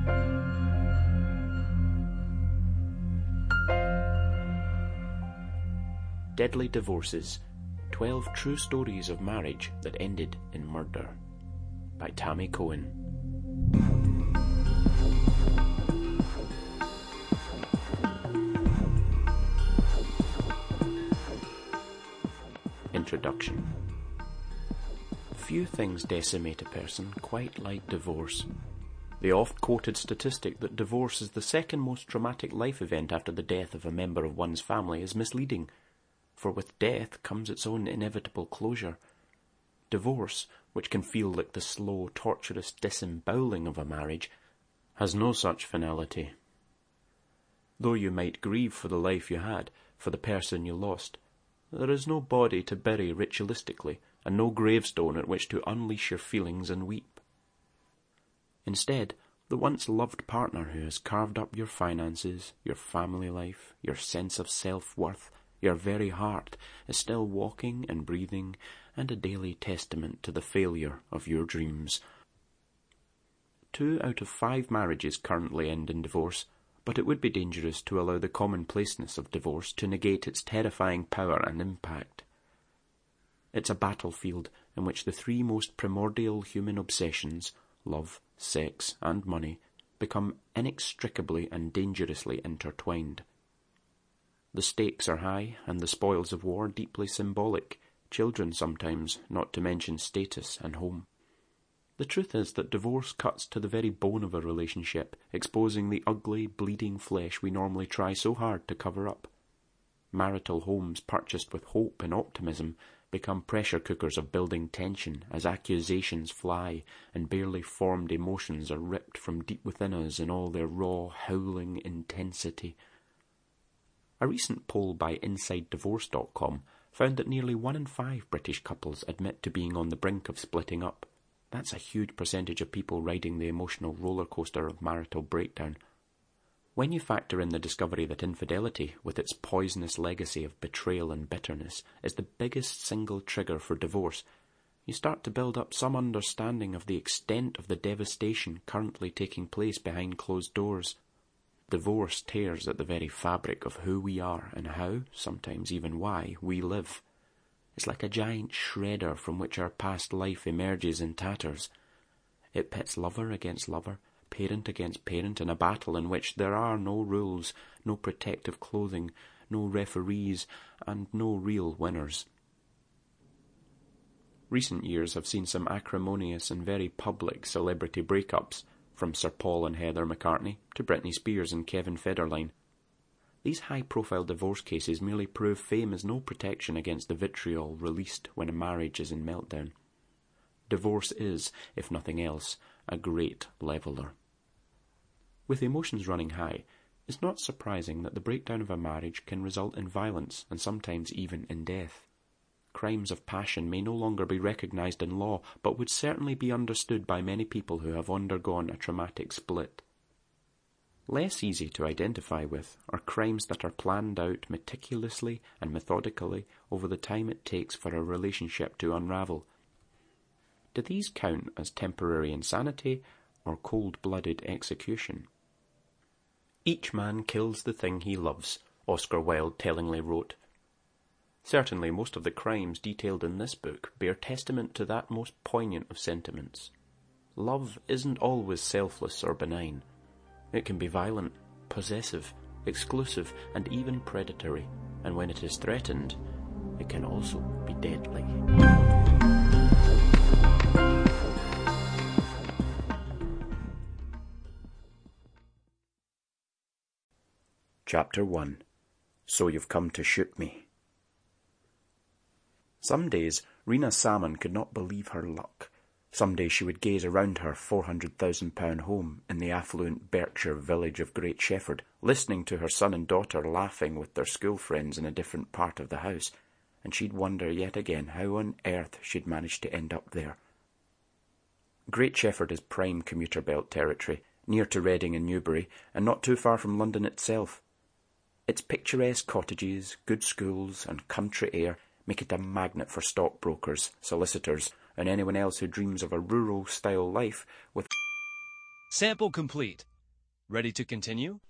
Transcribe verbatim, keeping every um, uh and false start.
Deadly Divorces, twelve True Stories of Marriage That Ended in Murder, by Tammy Cohen. Introduction. Few things decimate a person quite like divorce. The oft-quoted statistic that divorce is the second most traumatic life event after the death of a member of one's family is misleading. For with death comes its own inevitable closure. Divorce, which can feel like the slow, torturous disemboweling of a marriage, has no such finality. Though you might grieve for the life you had, for the person you lost, there is no body to bury ritualistically, and no gravestone at which to unleash your feelings and weep. Instead, the once loved partner who has carved up your finances, your family life, your sense of self-worth, your very heart, is still walking and breathing, and a daily testament to the failure of your dreams. Two out of five marriages currently end in divorce, but it would be dangerous to allow the commonplaceness of divorce to negate its terrifying power and impact. It's a battlefield in which the three most primordial human obsessions, love, sex, and money, become inextricably and dangerously intertwined. The stakes are high, and the spoils of war deeply symbolic, children sometimes, not to mention status and home. The truth is that divorce cuts to the very bone of a relationship, exposing the ugly, bleeding flesh we normally try so hard to cover up. Marital homes purchased with hope and optimism become pressure cookers of building tension as accusations fly and barely formed emotions are ripped from deep within us in all their raw, howling intensity. A recent poll by inside divorce dot com found that nearly one in five British couples admit to being on the brink of splitting up. That's a huge percentage of people riding the emotional roller coaster of marital breakdown. When you factor in the discovery that infidelity, with its poisonous legacy of betrayal and bitterness, is the biggest single trigger for divorce, you start to build up some understanding of the extent of the devastation currently taking place behind closed doors. Divorce tears at the very fabric of who we are and how, sometimes even why, we live. It's like a giant shredder from which our past life emerges in tatters. It pits lover against lover, parent against parent, in a battle in which there are no rules, no protective clothing, no referees, and no real winners. Recent years have seen some acrimonious and very public celebrity breakups, from Sir Paul and Heather McCartney to Britney Spears and Kevin Federline. These high-profile divorce cases merely prove fame is no protection against the vitriol released when a marriage is in meltdown. Divorce is, if nothing else, a great leveller. With emotions running high, it's not surprising that the breakdown of a marriage can result in violence and sometimes even in death. Crimes of passion may no longer be recognised in law, but would certainly be understood by many people who have undergone a traumatic split. Less easy to identify with are crimes that are planned out meticulously and methodically over the time it takes for a relationship to unravel. Do these count as temporary insanity or cold-blooded execution? Each man kills the thing he loves, Oscar Wilde tellingly wrote. Certainly most of the crimes detailed in this book bear testament to that most poignant of sentiments. Love isn't always selfless or benign. It can be violent, possessive, exclusive, and even predatory, and when it is threatened, it can also be deadly. Chapter one. So You've Come to Shoot Me. Some days, Rena Salmon could not believe her luck. Some day she would gaze around her four hundred thousand pound home in the affluent Berkshire village of Great Shefford, listening to her son and daughter laughing with their school friends in a different part of the house, and she'd wonder yet again how on earth she'd managed to end up there. Great Shefford is prime commuter belt territory, near to Reading and Newbury, and not too far from London itself. Its picturesque cottages, good schools, and country air make it a magnet for stockbrokers, solicitors, and anyone else who dreams of a rural-style life with... Sample complete. Ready to continue?